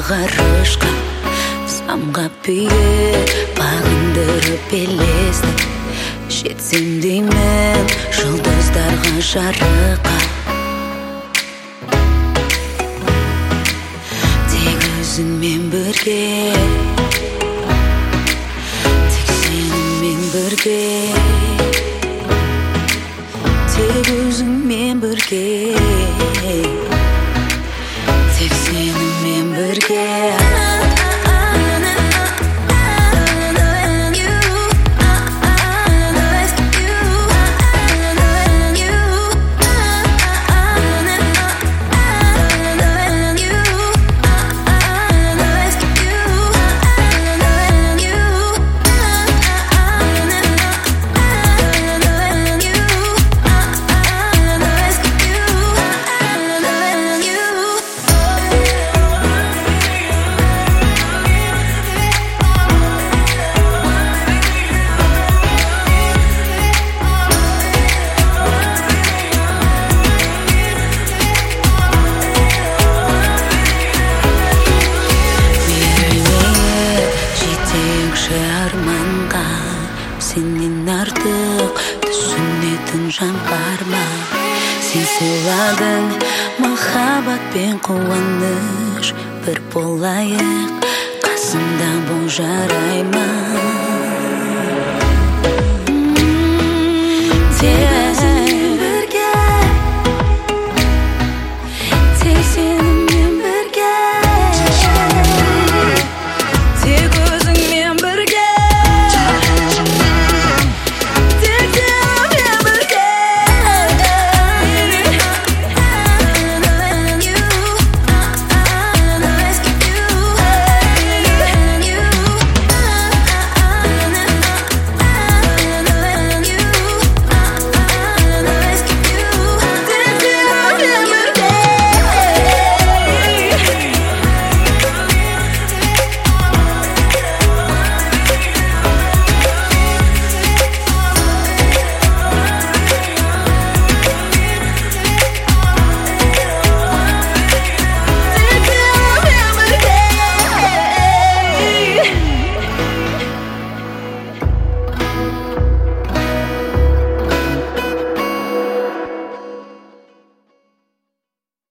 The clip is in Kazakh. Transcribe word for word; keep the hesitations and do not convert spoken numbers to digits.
ғарышқа, самғап биік бағындырып елесті. Жетсем деймін жұлдыздарға жарыққа, тек өзіңмен бірге, тек сенімен бірге, тек өзіңмен бірге, тек сенімен бірге. Арманға сенен артық түсінетін жан бар ма? Сен сыйладың махаббат пен қуаныш, бір болайық қасымда бұл жарай ма?